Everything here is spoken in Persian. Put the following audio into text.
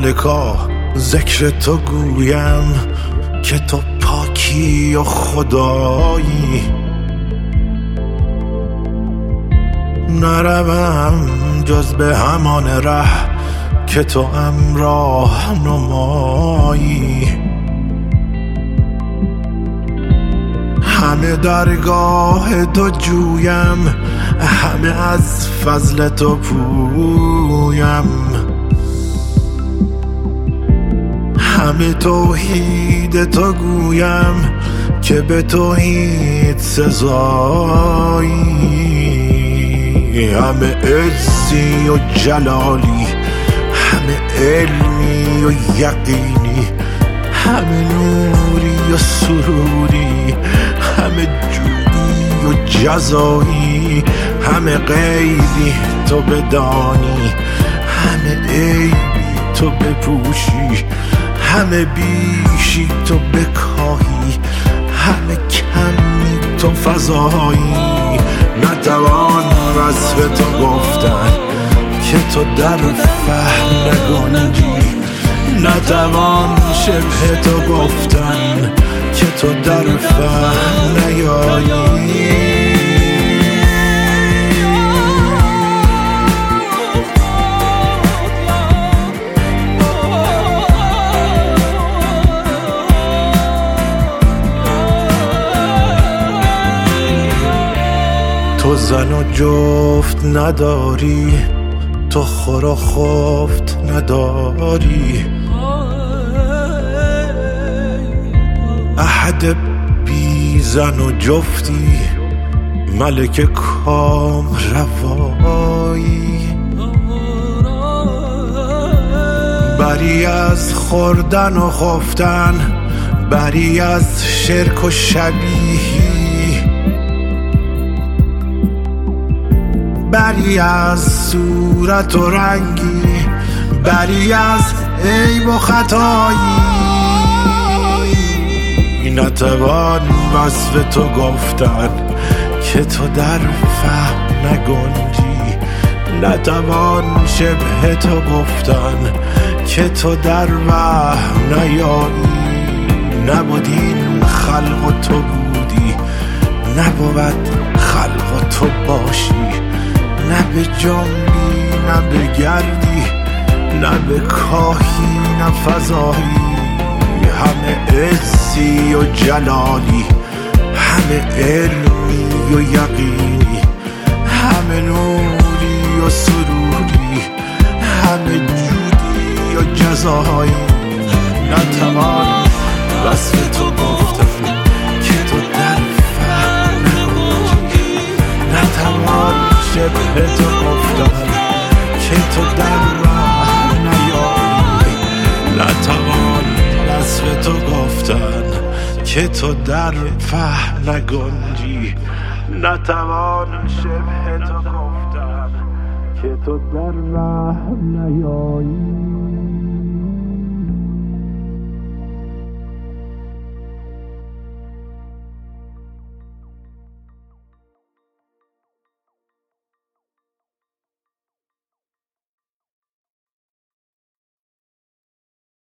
ملکا ذکر تو گویم که تو پاکی و خدایی. نروم جز به همان ره که تو همراه نمایی. همه درگاه تو جویم، همه از فضل تو پویم. همه توحید تو گویم که به توحید سزایی. همه عزی و جلالی، همه علمی و یقینی، همه نوری و سروری، همه جودی و جزایی. همه غیبی تو بدانی، همه عیبی تو بپوشی، همه بیشی تو بکاهی، همه کمی تو فضایی. نتوان وصف تو گفتن که تو در فهم نگنجی، نتوان شبه تو گفتن که تو در فهم نیایی. تو زن و جفت نداری، تو خور و خفت نداری، احد بی زن و جفتی، ملک کام روایی. بری از خوردن و خفتن، بری از شرک و شبیهی، بری از صورت و رنگی، بری از عیب و خطایی. نتوان وصف تو گفتن که تو در فهم نگنجی، نتوان شبه تو گفتن که تو در وهم نیایی. نبود این خلق و تو بودی، نبود خلق و تو باشی، نه به جنبی نه به گردی، نه به کاهی نه فضایی. همه عزی و جلالی، همه علمی و یقینی، همه نوری و سروری، همه جودی و جزایی. نتوان وصف تو گفتن که تو در فهم نگنجی، نتوان شبه تو گفتن که تو در راه نیایی. نتوان وصف تو گفتن که تو در فهم نگنجی، نتوان شبه تو گفتن که تو در راه نیایی.